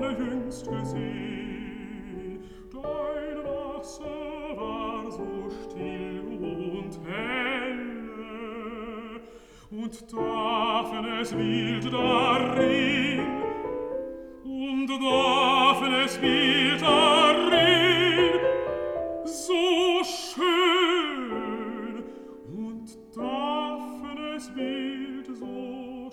allerjüngst gesehen. Dein Wasser war so still und helle, und Daphnes wild darin, und Daphnes wild darin, so schön, und Daphnes wild so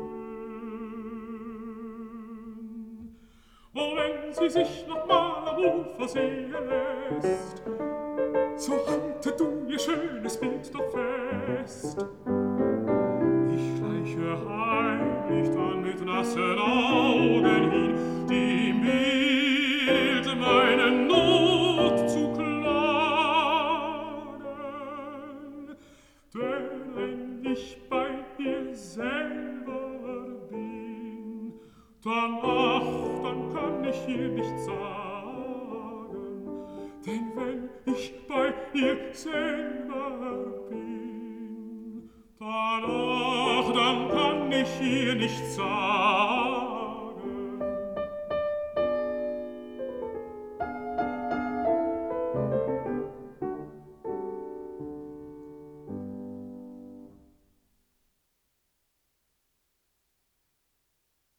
schön. Oh, wenn sie sich noch mal am Ufer sehen lässt, so halte du ihr schönes Bild doch fest. Ich schleiche heimlich dann mit nassen Augen hin, dem Bild meine Not zu klagen. Denn wenn ich bei ihr selber bin, dann kann ich ihr nichts sagen. Denn wenn ich bei ihr selber bin, dann kann ich ihr nichts sagen.